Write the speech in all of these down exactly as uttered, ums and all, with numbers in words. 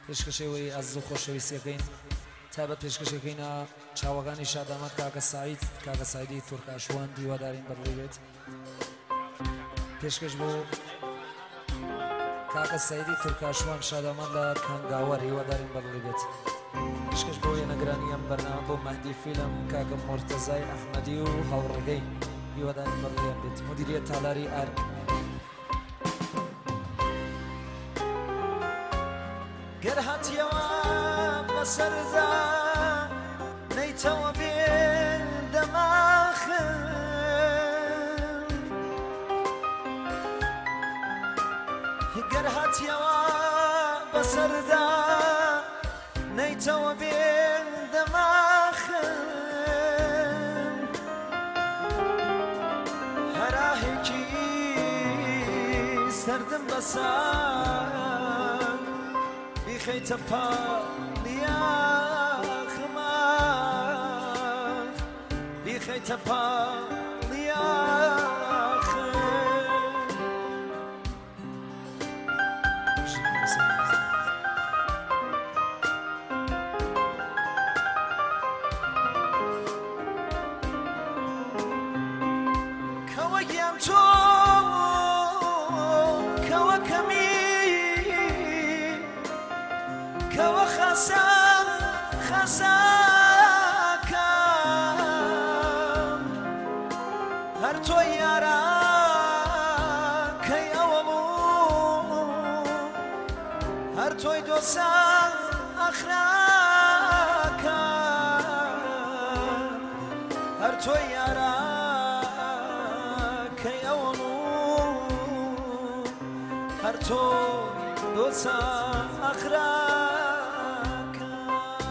پێشکەشەوەی ئەز و خۆشەویستیەکەین تایبەت پێشکەشەکەینە چاوەکانی شادامەت کاکە سعید کاکە سعیدی تورکاشوان دیوادارین بەڕێ بێت پێشکەش بۆ کاکە سعیدی تورکاشوان شادامەت لە کانگاوەر هیوادارین بەڕێ بێت پێشکەش بۆ وێنەگرانی ئەم بەرنامە بۆ مەهدی فیلم کاکە مۆرتەزای ئەحمەدی و هاوڕێگەی هیوادارین بەڕێیان بێت مدیریەت تالاری ئار گەر هاتیەوە بەسەردا نەیتەوە بێ دەماخم گەر هاتیەوە بەسەردا نەیتەوە بێ دەماخم هەراهێکی سەردم بەسەر بیخەیتە پاڵیاخمە بیخەیتە پاڵیاخم کەوە گیان تۆ کەوە کەمی کەوە خەسە خەسەکەم هەر تۆی یارە کەی ئەوە بوو هەر تۆی دۆسە ئەخراکەم هەر تۆی یارە کەی ئەوە بوو هەر تۆی دۆسە ئەخراکەم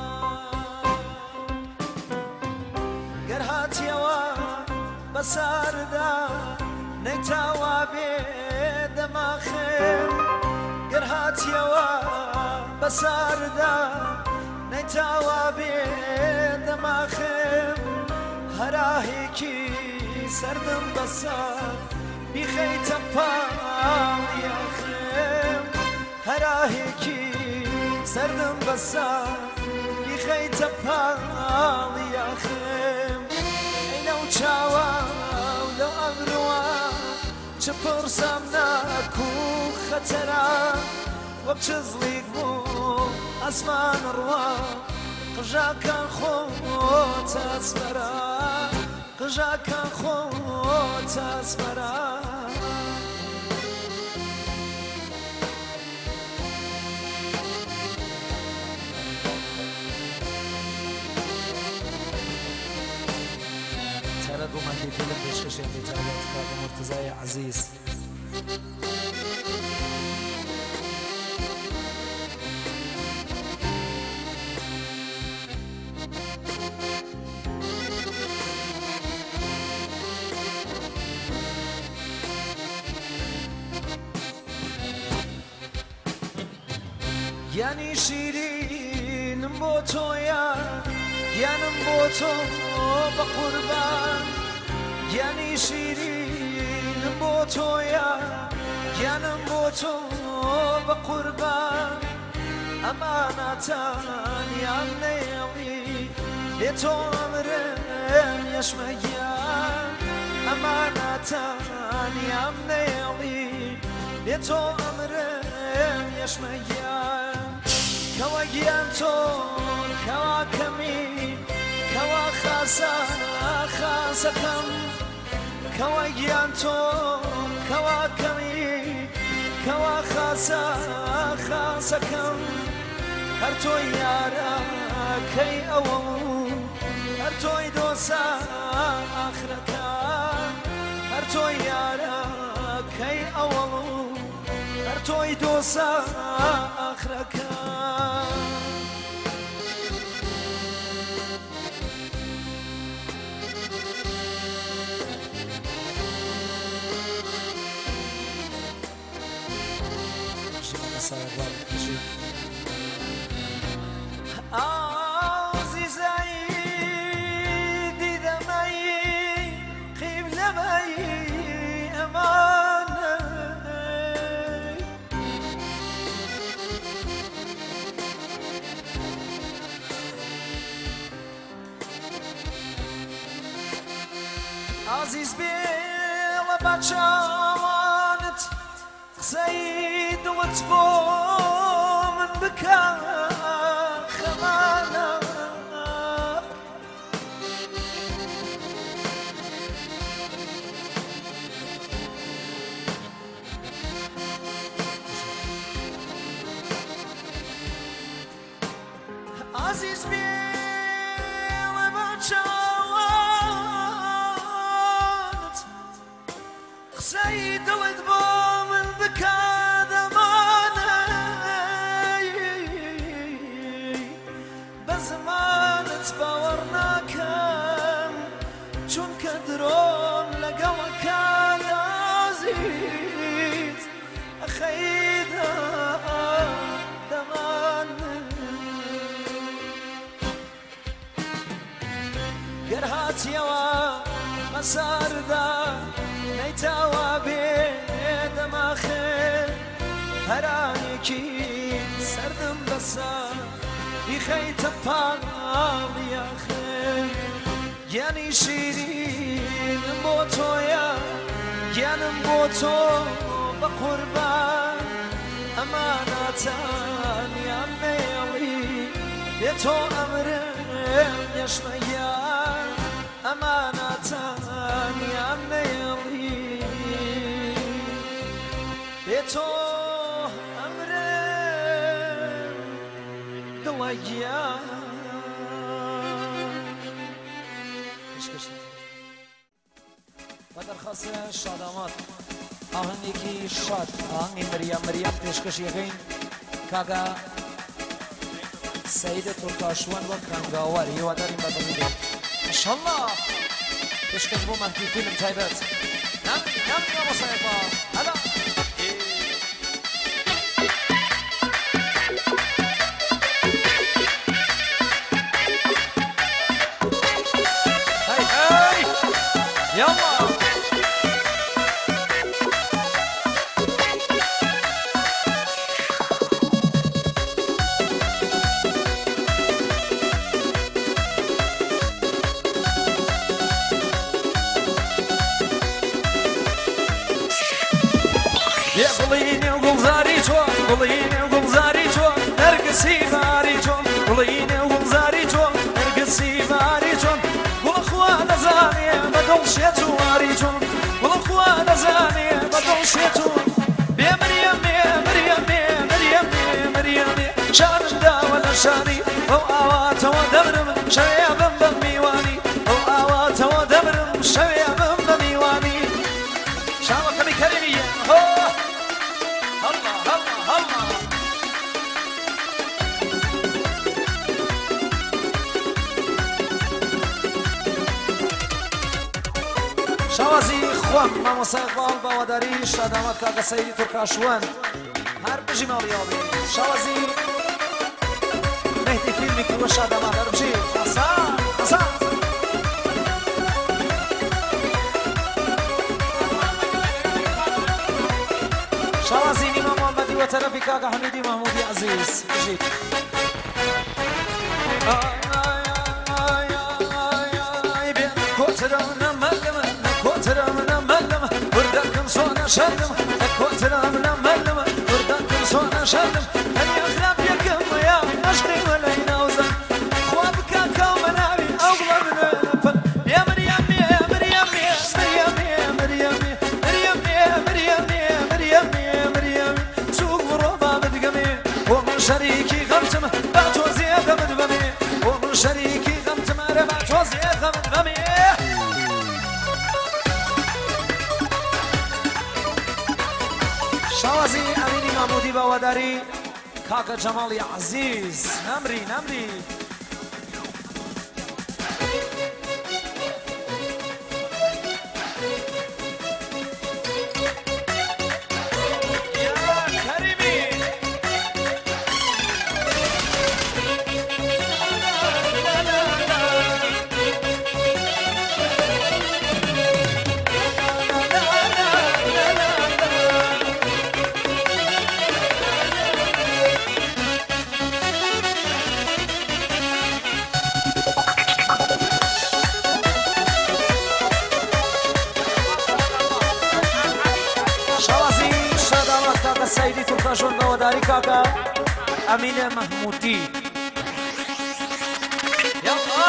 گەر هاتیەوە بەسەردا نەیتاوا بێ دەماخم گەر هاتیەوە بەسەردا نەیتاوا بێ دەماخم هەراهێکی سەردم بەسەر بیخەیتە پاڵیاخم هەراهێکی سەردم بەسەر بیخەیتە پاڵیاخم ئەی لەو چاوە و لەو ئەمروە چ پرسەم ناکو خەتەرە وەک چزلیک بوو ئەسمان ڕوا قژاکان خۆتە ئەسمەرە قژاکان خۆتە ئەسمەرە بۆ مەهدی فیلم پێشکەشێک بێتابێت کاکە مۆرتەزای عەزیز گیانی شیرینم بۆ تۆیە گیانم بۆ تۆ بە قوربان گیانی شیرینم بۆ تۆیە گیانم بۆ تۆ بە قوربان ئەمانەتانیان نێڵی لێ تۆ ئەمرم یەشمە گیان ئەمانەتانیان نێڵی لێ تۆ ئەمرم یەشمە گیان کەوە گیان تۆ کەوا کەمی کەوا خاسە خاسەکەم کەوا گیان تۆ کەوا کەمی کەوا خاسە خاسەکەم هەر تۆی یارە کەی ئەوە هەر تۆی دۆسە ئاخرەکان هەر تۆی یارە کەی ئەوە هەر تۆی دۆسە ئاخرەکان عزیزایی دیدەمەی قیبلەمەی ئەمانە عزیز بیل بچانت قسەی دڵت بۆ من بکە خەمانە عزیز بیل بچانت قسەی دڵت بۆ من بکە دەمانە بە زمانت باوەڕ ناکەم چونکە درۆم لەگەڵەکان عزیز ئەخەیدا دەمانە گەر هاتیەوە مەساردا نەیتاوە بێ دەماخێ هەرانێکی سەردم بەسەر بیخەیتە پاڵیاخێ گیانی شیرینم بۆ تۆیە گیانم بۆ تۆ بە قوربان ئەمانەتانیان مێڵی بێ تۆ ئەمرم یەشمەیان ئەمانەتانیان مێڵی بێ تۆ ئەمرم دڵە گیان بە دەرخەسە شادامات ئاهەنگێکی شاد ئاهەنگی مریەم مریەم پێشکەش یەکەین کاگا سەیدە تورکاشوان وە کانگاوەر هیوادارین بە دڵی بێت ماشەڵڵا پێشکەش بۆ مەهدی فیلم تایبەت نامری نامری مۆسیقا هەلا يلا يا قليني وقلزاري توان قليني وقلزاري توان نرقصي باري توان قليني وقلزاري توان نرقصي باري توان والأخوان زانية بدل شيتواري توان والأخوان زانية بدل شيتوان يا مريم يا مريم يا مريم يا مريم شان دا ولا شاني أو آوات ودبرم شوية بم بميواني أو آوات ودبرم شوية بم بميواني شاوة كمي كريمية هو هلا هلا هلا شوازي خوام ما موسيقى باوداري شادامات كاكا سيدي تركاشوان هر بجي مالي يابي شوازي مهدي فيلمي كوا شادامات هر بجي حسان حسان شوازي نيما محمدي وترفي كاكا حميدي محمودي عزيز جيت كوترامنا ملمة كوترامنا ملمة وردكم صونا شلم كوترامنا ملمة وردكم صونا شلم أن يخرب يكم يا أشقي ولينا وزن خوابك كومناوي أغلى من الفن يا مريم يا مريم يا مريم يا مريم مريم يا مريم يا مريم يا مريم سوق غربة مدقمي ومن شريكي غمتم باتو زيادة مدبمي ومن شريكي غمتم باتو زيادة مدبمي شوازي أميني محمودي باوداري كاكا جمالي عزيز نمري نمري تۆرکاشۆن بەوەداری کاکە ئەمینە مەحموودی یاڵڵا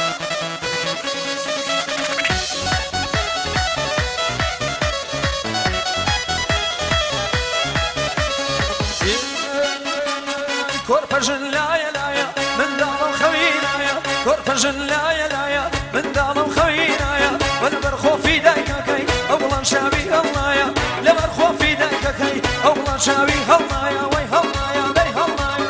کۆرپەژن لایە لایە منداڵم خەوینایە کۆرپەژن لایە لایە منداڵم خەوینایە وە لەبەر خۆفی دایکەکەی ئەو وڵان شاوی هەڵنایە لەبەر خۆفی دایکەکەی ئەو وڵان شاوی هەڵنایە وەی هەڵنایە دەی هەڵنایە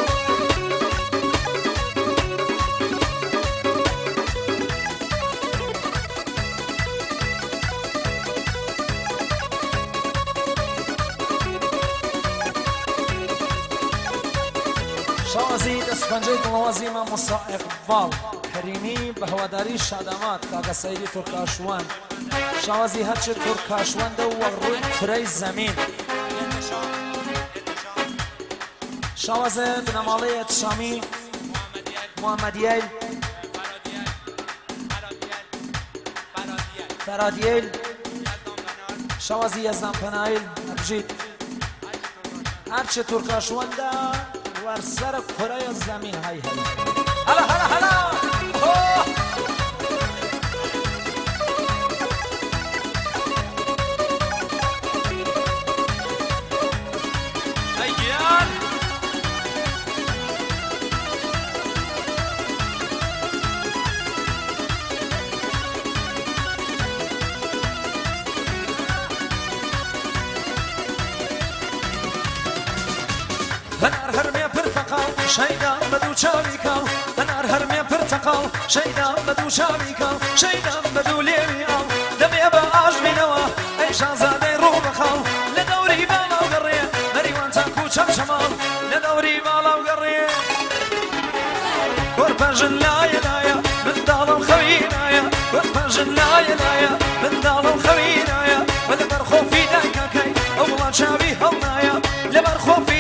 شازی دەستپەنجەی گڵەوازی مامۆستا ئیقباڵ کەریمی بە هەواداری شادامات کاکە سەیدی تورکاشوان شازی هەرچی تورکاشوەندە وە ڕووی کرەی زەمین شازە بنەماڵەیە شامی محەممەدیەل فەرادیەل شازی یەزدان پەنایل ئەبژیت هەرچی تورکاشوەندە وەرسەرە کورەیە زەمین هەی هەی هەلا هەلا هەلا ئەیان هەنار هەرمێ پرتەقاڵ شەیدا بەدوو چاوی کاڵ هەنار هەرمێ پرتەقاڵ شەیدا بەدوو چاوی کاڵ شەیدا بەدوو لێوی ئاڵ دەبێ بە ئاژبینەوە ئەی شازادەی ڕوو بەخاڵ لە دەوری باڵاو گەڕێ مەریوان تاکو چەمچەماڵ لە دەوری باڵاو گەڕێ کۆرپەژن لایە لایە منداڵم خەوینایە کۆرپەژن لایە لایە منداڵم خەوینایە وە لەبەر خۆفی دایکەکەی ئەو وڵان چاوی هەڵنایە لەبەر خۆفی